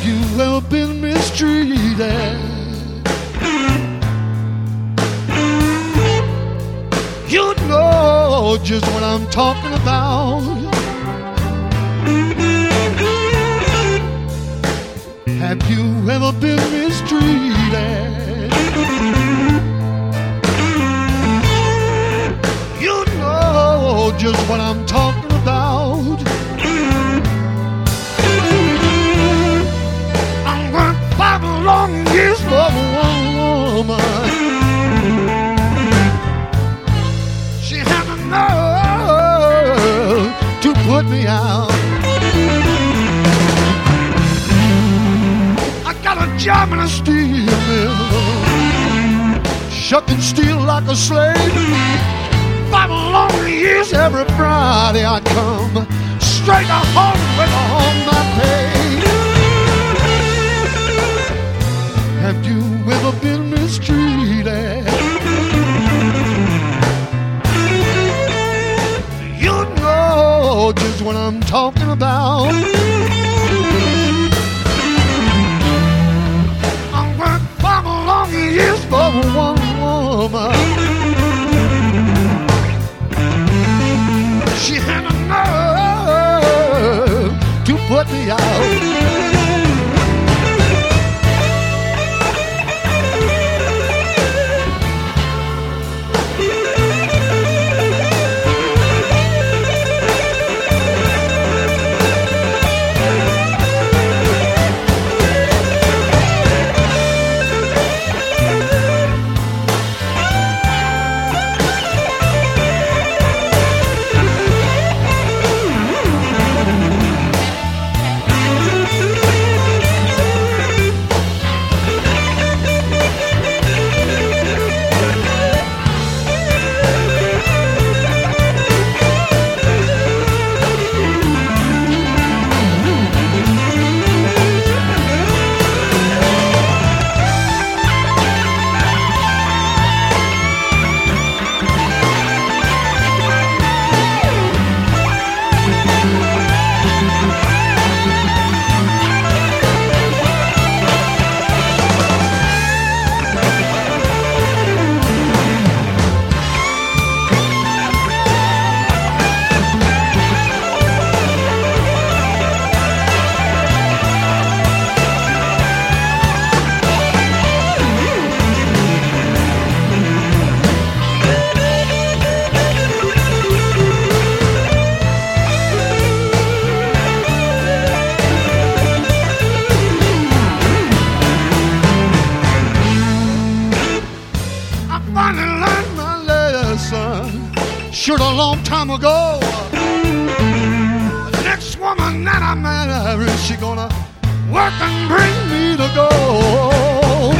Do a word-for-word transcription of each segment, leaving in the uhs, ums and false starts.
you ever been mistreated? You know just what I'm talking about. Have you ever been mistreated? You know just what I'm talking about. I worked five long years for one woman. She had the nerve to put me out. Job in a steel mill, shucking steel like a slave. Five long years every Friday I'd come straight to home with all my pay. Have you ever been mistreated? You know just what I'm talking about. Years for one woman. She had a nerve to put me out. Should a long time ago. The next woman that I marry, she gonna work and bring me to gold.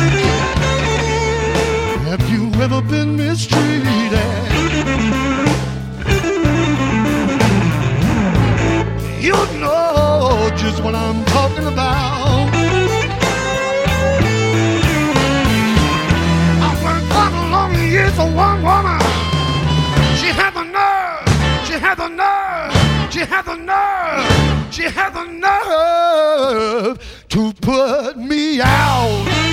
Have you ever been mistreated? You know just what I'm talking about. I worked for a long years for one woman. She had the nerve, she had the nerve, she had the nerve, she had the nerve to put me out.